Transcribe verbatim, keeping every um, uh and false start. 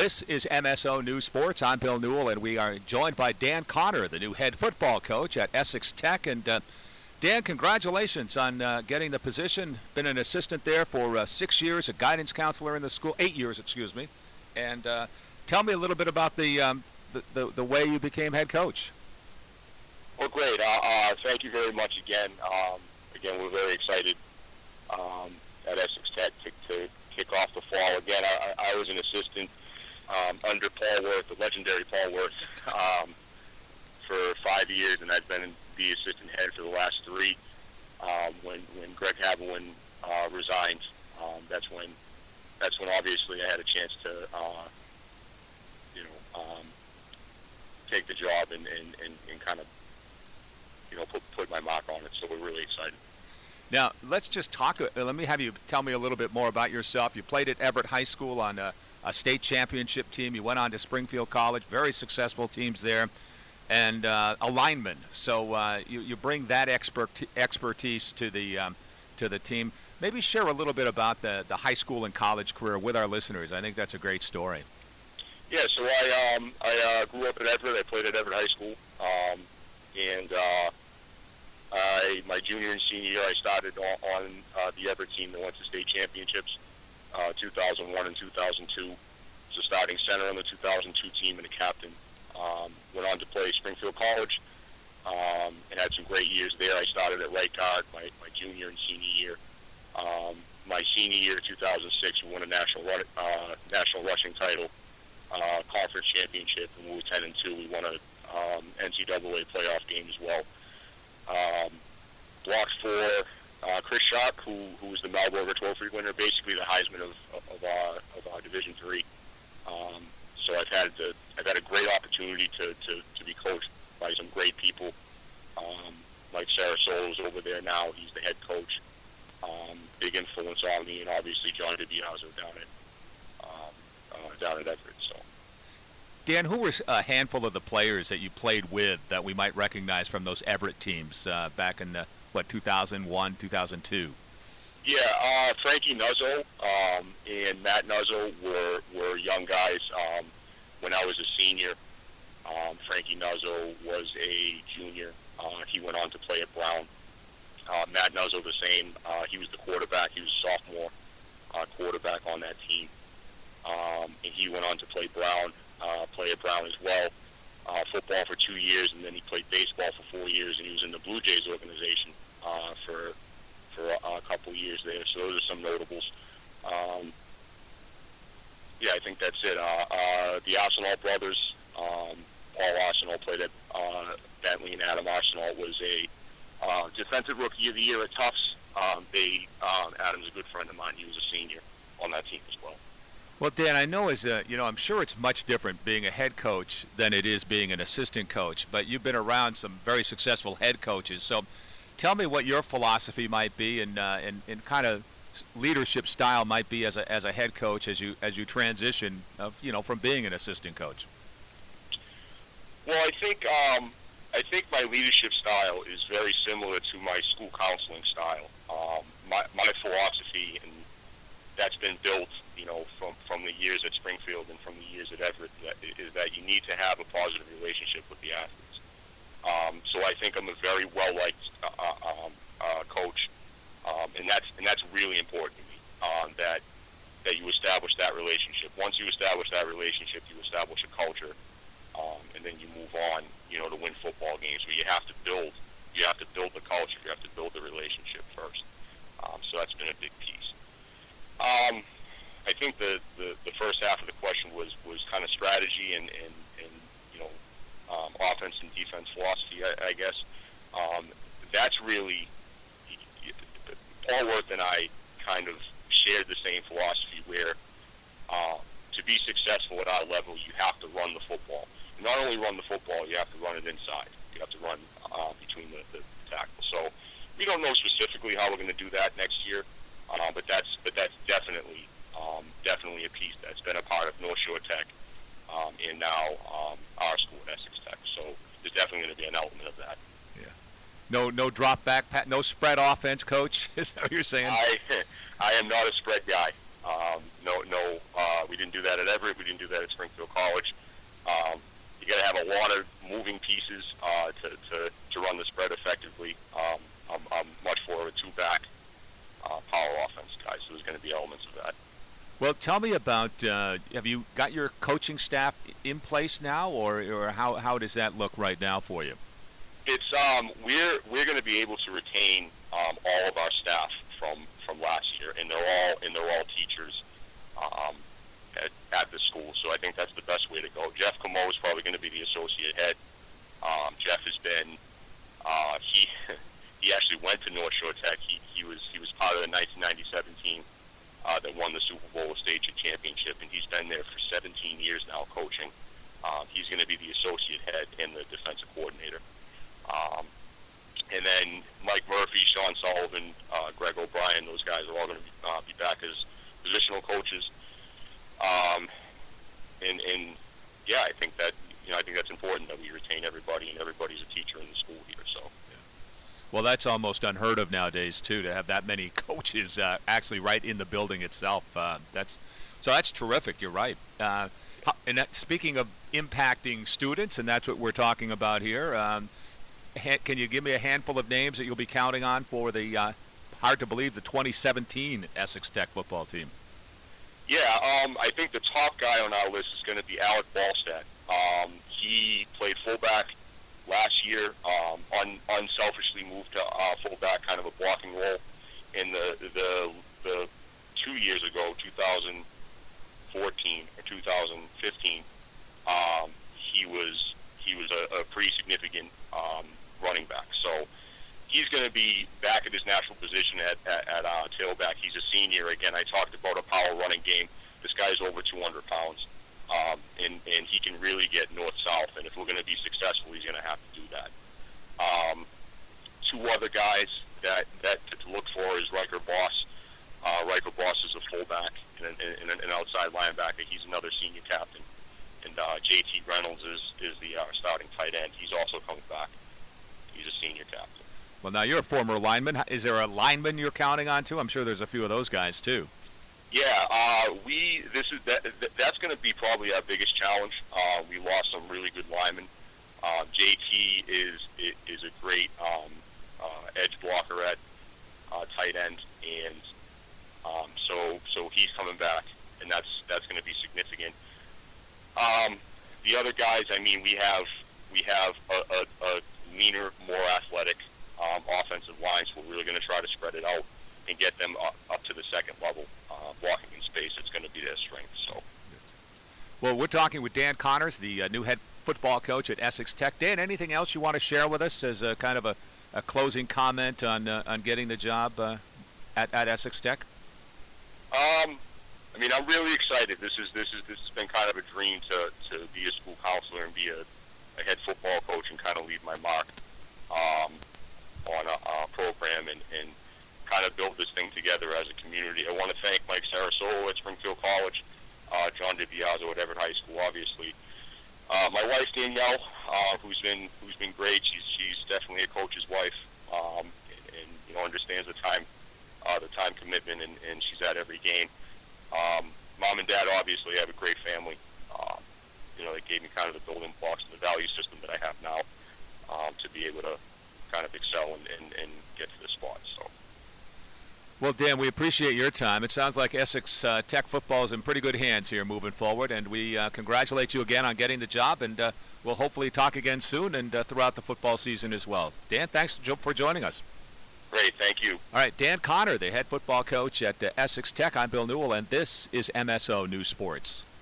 This is M S O News Sports. I'm Bill Newell, and we are joined by Dan Connor, the new head football coach at Essex Tech. And uh, Dan, congratulations on uh, getting the position. Been an assistant there for uh, six years, a guidance counselor in the school, eight years, excuse me. And uh, tell me a little bit about the, um, the, the the way you became head coach. Well, great. Uh, uh, thank you very much again. Um, again, we're very excited um, at Essex Tech to, to kick off the fall. Again, I, I was an assistant um, under Paul Worth, the legendary Paul Worth, um, for five years, and I've been the assistant head for the last three. Um, when when Greg Haviland uh, resigned, um, that's when that's when obviously I had a chance to uh, you know um, take the job and, and, and, and kind of you know put put my mark on it. So we're really excited. Now let's just talk. Uh, let me have you tell me a little bit more about yourself. You played at Everett High School on a, a state championship team. You went on to Springfield College, very successful teams there. And uh, a lineman, so uh, you, you bring that expert expertise to the um, to the team. Maybe share a little bit about the, the high school and college career with our listeners. I think that's a great story. Yeah, so I um, I uh, grew up at Everett. I played at Everett High School, um, and uh, I my junior and senior year I started on, on uh, the Everett team that went to state championships, uh, two thousand one and two thousand two. Was a starting center on the two thousand two team and a captain. Um, went on to play Springfield College um, and had some great years there. I started at right guard my, my junior and senior year. Um, my senior year, two thousand six, we won a national run, uh, national rushing title, uh, conference championship, and we were ten and two. We won a um, N C double A playoff game as well. Um, blocked for uh, Chris Sharp, who who was the Malberger Trophy winner, basically the Heisman of of our of our Division three. Um, So I've had the, I've had a great opportunity to, to, to be coached by some great people. Um, like Sarasolo's over there now. He's the head coach. Um, big influence on me, and obviously John DiBiase down at um, uh, down at Everett. So, Dan, who were a handful of the players that you played with that we might recognize from those Everett teams uh, back in the, what two thousand one, two thousand two? Yeah, uh, Frankie Nuzzo um, and Matt Nuzzo were were young guys. Um, when I was a senior, um, Frankie Nuzzo was a junior. Uh, he went on to play at Brown. Uh, Matt Nuzzo the same. Uh, he was the quarterback. He was a sophomore uh, quarterback on that team. Um, and he went on to play Brown, uh, play at Brown as well. Uh, football for two years, and then he played baseball for four years, and he was in the Blue Jays organization uh, for for a, a couple years there. So those are some notables. Um, yeah, I think that's it. Uh, uh, the Arsenal brothers, um, Paul Arsenal played at uh, Bentley, and Adam Arsenal was a uh, defensive rookie of the year at Tufts. Um, they, um, Adam's a good friend of mine. He was a senior on that team as well. Well, Dan, I know as a, you know, I'm sure it's much different being a head coach than it is being an assistant coach, but you've been around some very successful head coaches. So tell me what your philosophy might be and, uh, and, and kind of leadership style might be as a as a head coach as you as you transition of you know from being an assistant coach. Well, I think um, I think my leadership style is very similar to my school counseling style. Um, my my philosophy, and that's been built you know from from the years at Springfield and from the years at Everett, that, is that you need to have a positive relationship with the athletes. Um, so I think I'm a very well liked uh, um, uh, coach. Um, and that's and that's really important to me. Um, that that you establish that relationship. Once you establish that relationship, you establish a culture, um, and then you move on. You know, to win football games. Where you have to build, you have to build the culture. You have to build the relationship first. Um, so that's been a big piece. Um, I think the, the, the first half of the question was, was kind of strategy and, and, and you know um, offense and defense philosophy. I, I guess um, that's really. Paul Worth and I kind of shared the same philosophy where uh, to be successful at our level, you have to run the football. And not only run the football, you have to run it inside. You have to run uh, between the, the tackles. So we don't know specifically how we're going to do that next year, uh, but that's but that's definitely um, definitely a piece that's been a part of North Shore Tech um, and now um, our school at Essex Tech. So there's definitely going to be an element of that. No, no drop back, no spread offense, Coach. Is that what you're saying? I, I am not a spread guy. Um, no, no, uh, we didn't do that at Everett. We didn't do that at Springfield College. Um, you got to have a lot of moving pieces uh, to, to to run the spread effectively. Um, I'm, I'm much for a two-back uh, power offense guy, so there's going to be elements of that. Well, tell me about, uh, have you got your coaching staff in place now, or, or how, how does that look right now for you? It's um, we're we're going to be able to retain um, all of our staff from, from last year, and they're all and they're all teachers um, at, at the school. So I think that's the best way to go. Jeff Camo is probably going to be the associate head. Um, Jeff has been uh, he he actually went to North Shore Tech. He he was he was part of the nineteen ninety-seven team uh, that won the Super Bowl State Championship, and he's been there for seventeen years now coaching. Um, he's going to be the associate head and the defensive coordinator. Um, and then Mike Murphy, Sean Sullivan, uh, Greg O'Brien, those guys are all going to be, uh, be back as positional coaches. Um, and, and yeah, I think that you know I think that's important that we retain everybody, and everybody's a teacher in the school here. So. Yeah. Well, that's almost unheard of nowadays too, to have that many coaches uh, actually right in the building itself. Uh, that's so that's terrific. You're right. Uh, and that, speaking of impacting students, and that's what we're talking about here. Um, Can you give me a handful of names that you'll be counting on for the, uh, hard to believe, the twenty seventeen Essex Tech football team? Yeah, um, I think the top guy on our list is going to be Alec Ballstead. Um, he played fullback last year, um, un- unselfishly moved to uh, fullback, kind of a blocking role. In the, the, the two years ago, two thousand fourteen or two thousand fifteen, um, he was he was a, a pretty significant um, running back. So he's going to be back at his natural position at, at, at uh, tailback. He's a senior. Again, I talked about a power running game. This guy's over two hundred pounds, um, and, and he can really get north-south, and if we're going to be successful, he's going to have to do that. Um, two other guys that, that to look for is Riker Boss. Uh, Riker Boss is a fullback and an, and an outside linebacker. He's another senior captain. And uh, J T Reynolds is, is the uh, starting tight end. He's also coming back. He's a senior captain. Well, now you're a former lineman. Is there a lineman you're counting on too? I'm sure there's a few of those guys too. Yeah, uh, we this is that, that's going to be probably our biggest challenge. Uh, we lost some really good linemen. Um, J T is is a great um, uh, edge blocker at uh, tight end, and um, so so he's coming back, and that's that's going to be significant. Um, the other guys, I mean, we have we have a, a, a leaner, more athletic um, offensive line, so we're really going to try to spread it out and get them up, up to the second level, uh, blocking in space. It's going to be their strength. So, well, we're talking with Dan Connors, the uh, new head football coach at Essex Tech. Dan, anything else you want to share with us as a kind of a, a closing comment on uh, on getting the job uh, at at Essex Tech? Um. I mean, I'm really excited. This is this is this has been kind of a dream to, to be a school counselor and be a, a head football coach and kind of leave my mark um, on a, a program and, and kind of build this thing together as a community. I want to thank Mike Sarasolo at Springfield College, uh, John DiBiaso at Everett High School, obviously. Uh, my wife Danielle, uh, who's been who's been great. She's she's definitely a coach's wife, um, and, and you know understands the time uh, the time commitment, and, and she's at every game. Um, Mom and Dad obviously have a great family. Um, you know, they gave me kind of the building blocks and the value system that I have now um, to be able to kind of excel and, and, and get to this spot. So. Well, Dan, we appreciate your time. It sounds like Essex uh, Tech football is in pretty good hands here moving forward, and we uh, congratulate you again on getting the job, and uh, we'll hopefully talk again soon and uh, throughout the football season as well. Dan, thanks for joining us. Great, thank you. All right, Dan Connor, the head football coach at uh, Essex Tech. I'm Bill Newell, and this is M S O News Sports.